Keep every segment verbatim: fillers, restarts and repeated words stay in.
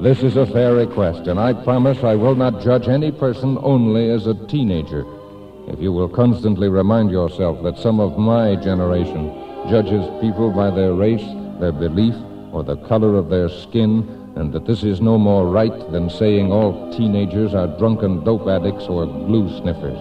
This is a fair request, and I promise I will not judge any person only as a teenager. If you will constantly remind yourself that some of my generation judges people by their race, their belief, or the color of their skin, and that this is no more right than saying all teenagers are drunken dope addicts or glue sniffers.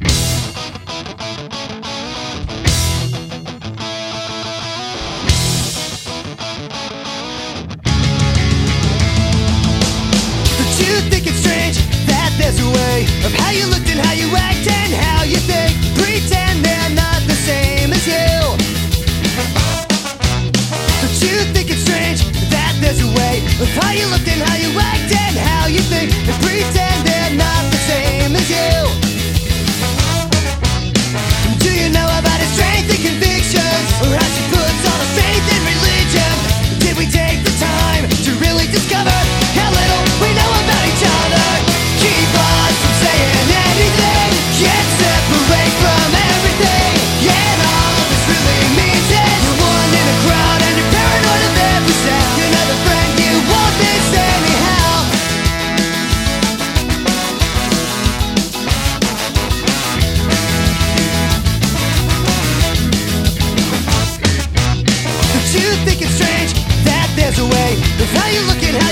There's a way of how you looked and how you act and how you think. Pretend they're not the same as you. Don't you think it's strange that there's a way of how you looked and how you act and how you think, and pretend they're not the same as you? Do you know about his strength and convictions, or how she puts all her faith in religion? Did we take the time to really discover how little we know about each other? Keep us from saying anything, can't separate from everything. And all this really means is you're one in a crowd and you're paranoid of every sound. You're another friend, you want this anyhow. Don't you think it's strange that there's a way of how you look at how